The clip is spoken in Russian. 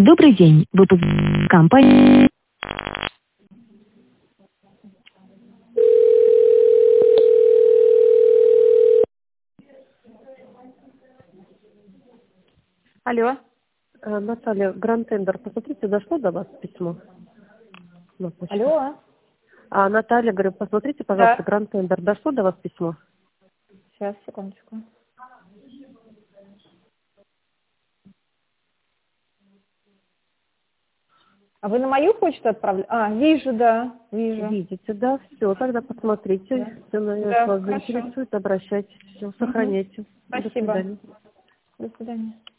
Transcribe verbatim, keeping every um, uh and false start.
Добрый день. Вы позвонили в компанию. Алло. Э, Наталья, Гранд Тендер, посмотрите, дошло до вас письмо? Ну, почти. Алло. А, Наталья, говорю, посмотрите, пожалуйста, Да. Гранд Тендер, дошло до вас письмо? Сейчас, секундочку. А вы на мою почту отправили? А, вижу, да, вижу. Видите, да, все, тогда посмотрите, Да, если да, вас хорошо. заинтересует, обращайтесь, все, Мгм. сохраняйте. До Спасибо. свидания. До свидания.